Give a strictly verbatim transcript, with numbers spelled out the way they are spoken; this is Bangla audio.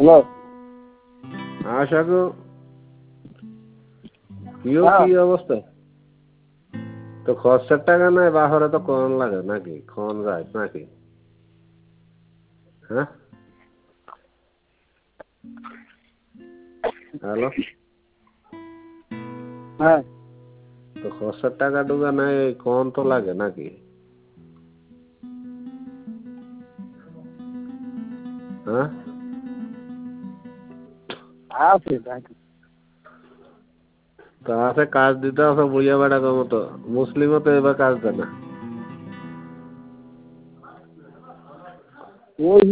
হ্যালো আশাকু কিও কি অবস্থা তো খরচের টাকা নাই বাহরে তো কোন লাগে নাকি কোন যায় নাকি হ্যাঁ হ্যালো হ্যাঁ তো খরচের টাকা ডুবা নাই কোন তো লাগে নাকি হ্যাঁ আছে তা আছে কাজ দিতে আছে বুঝে বেড়া কম তো মুসলিমও তো এবার কাজ দেয় না